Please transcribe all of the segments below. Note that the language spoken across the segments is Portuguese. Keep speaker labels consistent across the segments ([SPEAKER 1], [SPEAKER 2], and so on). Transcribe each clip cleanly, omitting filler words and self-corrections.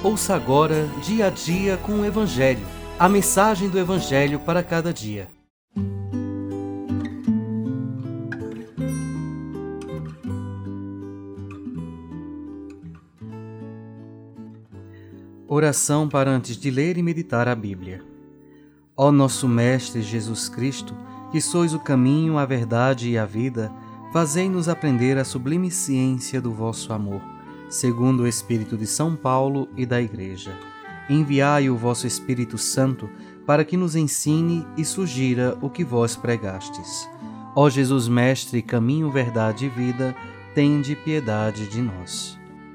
[SPEAKER 1] Ouça agora Dia a Dia com o Evangelho, a mensagem do Evangelho para cada dia. Oração para antes de ler e meditar a Bíblia. Ó nosso Mestre Jesus Cristo, que sois o caminho, a verdade e a vida, fazei-nos aprender a sublime ciência do vosso amor, segundo o Espírito de São Paulo e da Igreja. Enviai o vosso Espírito Santo para que nos ensine e sugira o que vós pregastes. Ó Jesus Mestre, caminho, verdade e vida, tende piedade de nós.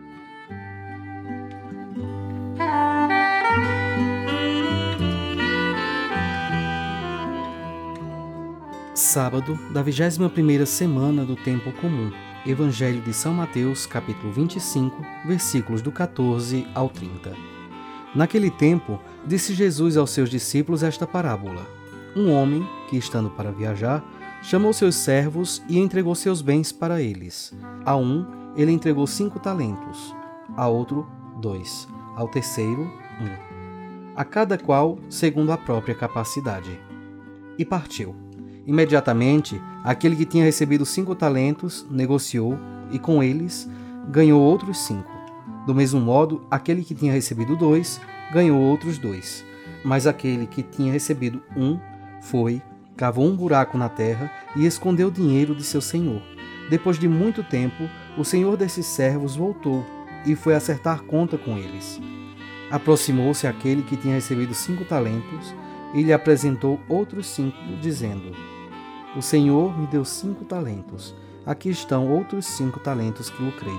[SPEAKER 1] Sábado da 21ª semana do Tempo Comum. Evangelho de São Mateus, capítulo 25, versículos do 14 ao 30. Naquele tempo, disse Jesus aos seus discípulos esta parábola. Um homem, que estando para viajar, chamou seus servos e entregou seus bens para eles. A um, ele entregou 5 talentos, a outro, 2, ao terceiro, 1, a cada qual segundo a própria capacidade. E partiu. Imediatamente, aquele que tinha recebido 5 talentos negociou e com eles ganhou outros 5. Do mesmo modo, aquele que tinha recebido 2 ganhou outros 2. Mas aquele que tinha recebido 1 foi, cavou um buraco na terra e escondeu o dinheiro de seu senhor. Depois de muito tempo, o senhor desses servos voltou e foi acertar conta com eles. Aproximou-se aquele que tinha recebido 5 talentos e lhe apresentou outros 5, dizendo: O Senhor me deu 5 talentos. Aqui estão outros 5 talentos que lucrei.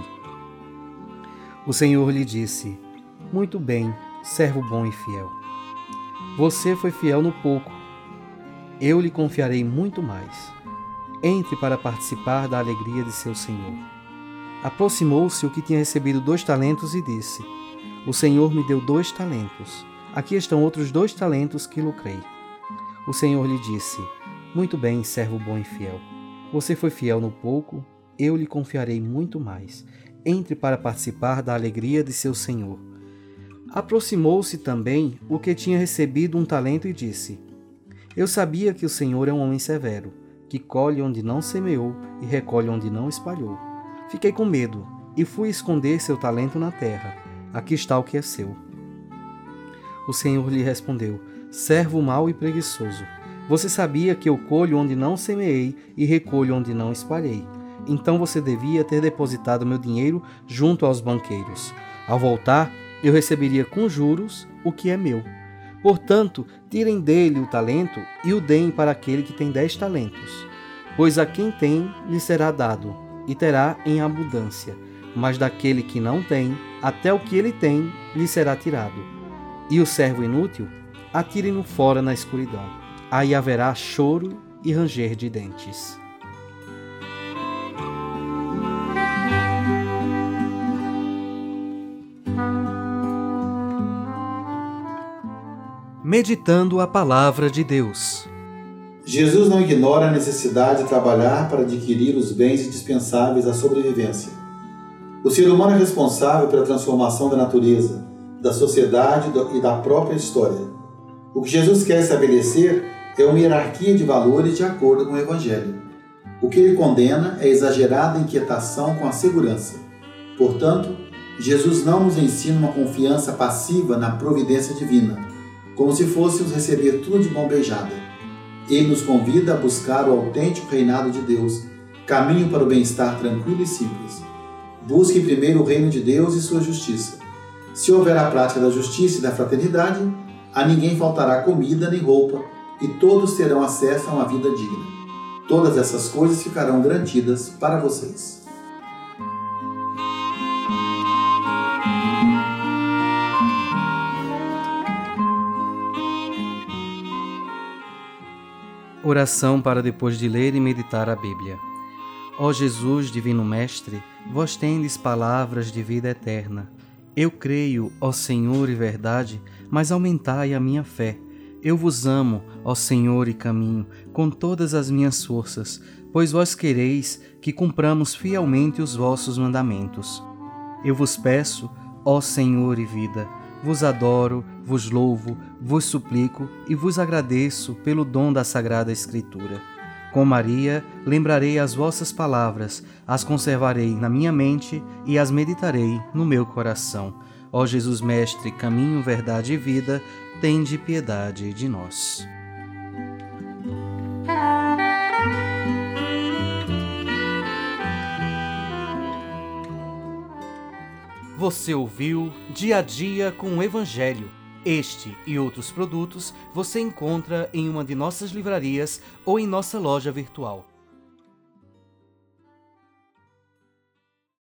[SPEAKER 1] O Senhor lhe disse: Muito bem, servo bom e fiel. Você foi fiel no pouco. Eu lhe confiarei muito mais. Entre para participar da alegria de seu Senhor. Aproximou-se o que tinha recebido 2 talentos e disse: O Senhor me deu 2 talentos. Aqui estão outros 2 talentos que lucrei. O Senhor lhe disse: Muito bem, servo bom e fiel. Você foi fiel no pouco, eu lhe confiarei muito mais. Entre para participar da alegria de seu senhor. Aproximou-se também o que tinha recebido 1 talento e disse: Eu sabia que o Senhor é um homem severo, que colhe onde não semeou e recolhe onde não espalhou. Fiquei com medo e fui esconder seu talento na terra. Aqui está o que é seu. O Senhor lhe respondeu: Servo mau e preguiçoso. Você sabia que eu colho onde não semeei e recolho onde não espalhei. Então você devia ter depositado meu dinheiro junto aos banqueiros. Ao voltar, eu receberia com juros o que é meu. Portanto, tirem dele o talento e o deem para aquele que tem 10 talentos. Pois a quem tem, lhe será dado, e terá em abundância. Mas daquele que não tem, até o que ele tem, lhe será tirado. E o servo inútil, atirem-no fora na escuridão. Aí haverá choro e ranger de dentes. Meditando a Palavra de Deus.
[SPEAKER 2] Jesus não ignora a necessidade de trabalhar para adquirir os bens indispensáveis à sobrevivência. O ser humano é responsável pela transformação da natureza, da sociedade e da própria história. O que Jesus quer estabelecer é uma hierarquia de valores de acordo com o Evangelho. O que ele condena é a exagerada inquietação com a segurança. Portanto, Jesus não nos ensina uma confiança passiva na providência divina, como se fôssemos receber tudo de mão beijada. Ele nos convida a buscar o autêntico reinado de Deus, caminho para o bem-estar tranquilo e simples. Busque primeiro o reino de Deus e sua justiça. Se houver a prática da justiça e da fraternidade, a ninguém faltará comida nem roupa, e todos terão acesso a uma vida digna. Todas essas coisas ficarão garantidas para vocês.
[SPEAKER 1] Oração para depois de ler e meditar a Bíblia. Ó Jesus, Divino Mestre, vós tendes palavras de vida eterna. Eu creio, ó Senhor e verdade, mas aumentai a minha fé. Eu vos amo, ó Senhor e caminho, com todas as minhas forças, pois vós quereis que cumpramos fielmente os vossos mandamentos. Eu vos peço, ó Senhor e vida, vos adoro, vos louvo, vos suplico e vos agradeço pelo dom da Sagrada Escritura. Com Maria, lembrarei as vossas palavras, as conservarei na minha mente e as meditarei no meu coração. Ó Jesus Mestre, caminho, verdade e vida, tende piedade de nós. Você ouviu Dia a Dia com o Evangelho. Este e outros produtos você encontra em uma de nossas livrarias ou em nossa loja virtual.